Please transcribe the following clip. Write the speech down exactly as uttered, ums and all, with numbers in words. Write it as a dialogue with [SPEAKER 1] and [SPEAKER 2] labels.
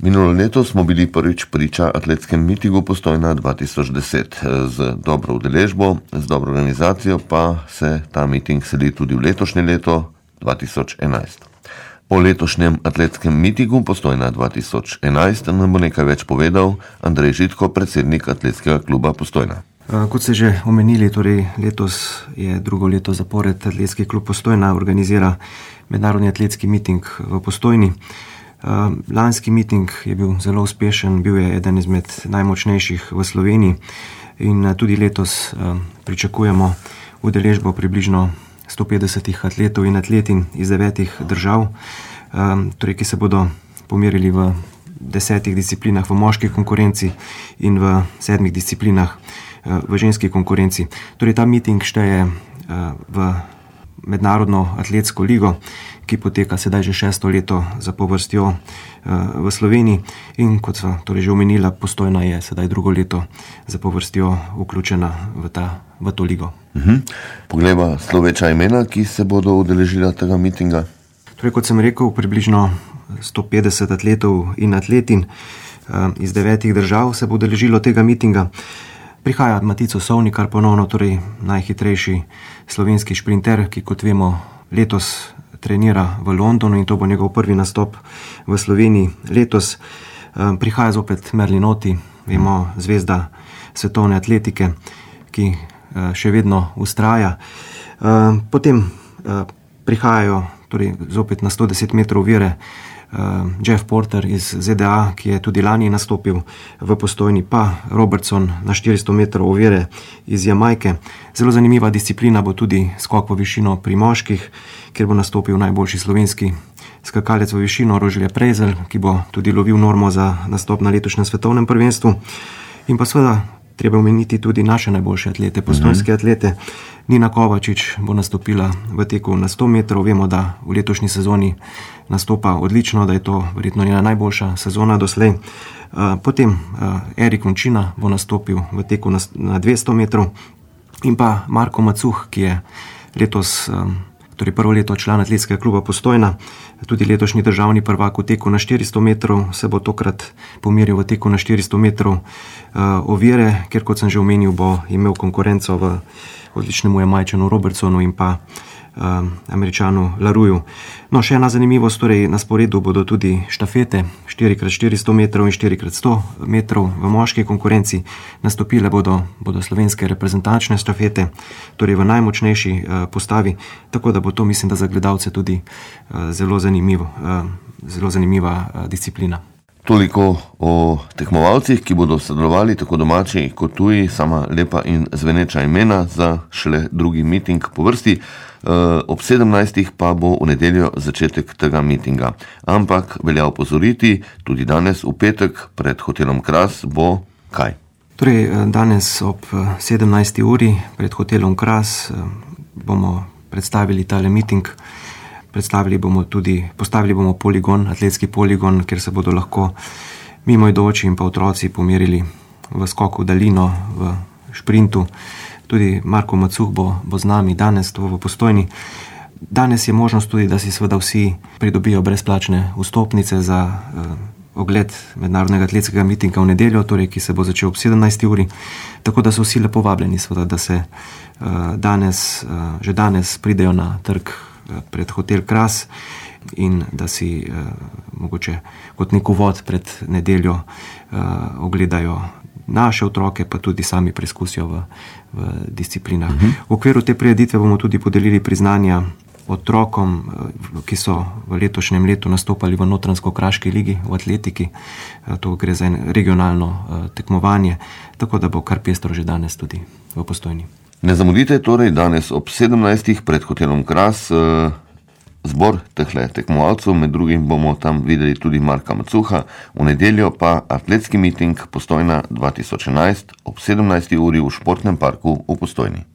[SPEAKER 1] Minulo leto smo bili prvič priča atletskem mitingu Postojna dva tisoč deset. Z dobro udeležbo, z dobro organizacijo pa se ta miting seli tudi v letošnje leto dva tisoč enajst. O letošnjem atletskem mitingu Postojna dva tisoč enajst nam bo nekaj več povedal Andrej Žitko, predsednik Atletskega kluba Postojna.
[SPEAKER 2] Kot ste že omenili, torej letos je drugo leto zapored Atletski klub Postojna organizira mednarodni atletski miting v Postojni. Lanski miting je bil zelo uspešen, bil je eden izmed najmočnejših v Sloveniji in tudi letos pričakujemo udeležbo približno sto petdesetih atletov in atletin iz devetih držav, torej, ki se bodo pomerili v desetih disciplinah v moški konkurenci in v sedmih disciplinah v ženski konkurenci. Torej, ta miting šteje v mednarodno atletsko ligo, ki poteka sedaj že šesto leto zapovrstjo v Sloveniji in kot sva torej že omenila, Postojna je sedaj drugo leto zapovrstjo vključena v, ta, v to ligo.
[SPEAKER 1] Uh-huh. Poglejva sloveča imena, ki se bodo udeležila tega mitinga.
[SPEAKER 2] Torej, kot sem rekel, približno sto petdeset atletov in atletin iz devetih držav se bo udeležilo tega mitinga. Prihaja Matico Sovnikar ponovno, torej najhitrejši slovenski šprinter, ki kot vemo letos trenira v Londonu in to bo njegov prvi nastop v Sloveniji letos. Prihaja zopet Merlin Otti, vemo, zvezda svetovne atletike, ki še vedno vztraja. Potem prihajajo torej zopet na sto deset metrov ovire Jeff Porter iz Z D A, ki je tudi lani nastopil v Postojni, pa Robertson na štiristo metrov ovire iz Jamajke. Zelo zanimiva disciplina bo tudi skok v višino pri moških, kjer bo nastopil najboljši slovenski skakalec v višino Rožle Prejzel, ki bo tudi lovil normo za nastop na letošnjem svetovnem prvenstvu. In pa seveda treba omeniti tudi naše najboljše atlete, postojnske atlete. Nina Kovačič bo nastopila v teku na sto metrov. Vemo, da v letošnji sezoni nastopa odlično, da je to verjetno njena najboljša sezona doslej. Potem Erik Končina bo nastopil v teku na dvesto metrov in pa Marko Macuh, ki je letos, torej prvo leto član Atletskega kluba Postojna, tudi letošnji državni prvak v teku na štiristo metrov, se bo tokrat pomeril v teku na štiristo metrov ovire, ker kot sem že omenil, bo imel konkurenco v odličnemu Jamajčanu Robertsonu in pa um, Američanu Laruju. No, še ena zanimivost, torej na sporedu bodo tudi štafete, štiri krat štiristo metrov in štiri krat sto metrov v moški konkurenci. Nastopile bodo, bodo slovenske reprezentančne štafete, torej v najmočnejši uh, postavi, tako da bo to, mislim, da za gledalce tudi uh, zelo zanimivo, uh, zelo zanimiva uh, disciplina.
[SPEAKER 1] Toliko o tekmovalcih, ki bodo sodelovali tako domači kot tuji, sama lepa in zveneča imena za šele drugi miting po vrsti. E, ob sedemnajstih pa bo v nedeljo začetek tega mitinga. Ampak velja opozoriti, tudi danes v petek pred hotelom Kras bo kaj?
[SPEAKER 2] Torej, danes ob sedemnajsti uri pred hotelom Kras bomo predstavili tale miting. Predstavili bomo tudi, postavili bomo poligon, atletski poligon, kjer se bodo lahko mimoidoči in pa otroci pomerili v skoku v daljino, v šprintu. Tudi Marko Macuh bo, bo z nami danes to v Postojni. Danes je možnost tudi, da si seveda vsi pridobijo brezplačne vstopnice za uh, ogled mednarodnega atletskega mitinga v nedeljo, torej, ki se bo začel ob sedemnajsti uri. Tako da so vsi lepo vabljeni, seveda, da se uh, danes, uh, že danes pridejo na trg pred hotel Kras in da si uh, mogoče kot nek uvod pred nedeljo uh, ogledajo naše otroke, pa tudi sami preizkusijo v, v disciplinah. Uh-huh. V okviru te prireditve bomo tudi podelili priznanja otrokom, ki so v letošnjem letu nastopali v Notranjsko-kraški ligi v atletiki. To gre za regionalno uh, tekmovanje, tako da bo kar pestro že danes tudi v Postojni.
[SPEAKER 1] Ne zamudite torej danes ob sedemnajstih pred hotelom Kras eh, zbor tehle tekmovalcev, med drugim bomo tam videli tudi Marka Macuha, v nedeljo pa atletski miting Postojna dva tisoč enajst ob sedemnajsti uri v športnem parku v Postojni.